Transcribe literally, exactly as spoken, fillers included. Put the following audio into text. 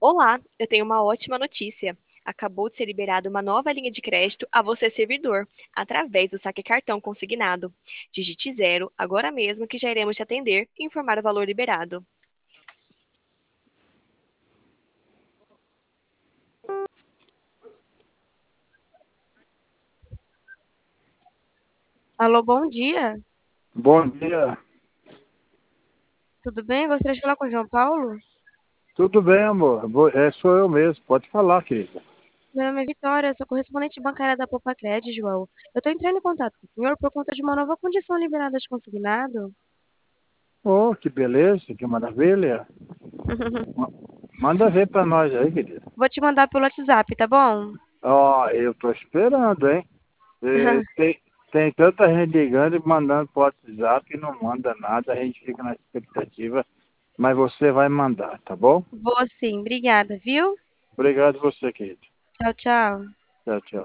Olá, eu tenho uma ótima notícia. Acabou de ser liberada uma nova linha de crédito a você, servidor, através do saque cartão consignado. Digite zero agora mesmo que já iremos te atender e informar o valor liberado. Alô, bom dia. Bom dia. Tudo bem? Gostaria de falar com o João Paulo? Tudo bem, amor? Vou- É, sou eu mesmo. Pode falar, querida. Meu nome é Vitória, sou correspondente bancária da Poupa Cred, João. Eu estou entrando em contato com o senhor por conta de uma nova condição liberada de consignado. Oh, que beleza, que maravilha. Ma- Manda ver para nós aí, querida. Vou te mandar pelo WhatsApp, tá bom? Ó, eu tô esperando, hein? Eh, Tem, tem tanta gente ligando e mandando pro WhatsApp e não manda nada, a gente fica na expectativa, mas você vai mandar, tá bom? Vou sim, obrigada, viu? Obrigado você, querido. Tchau, tchau. Tchau, tchau.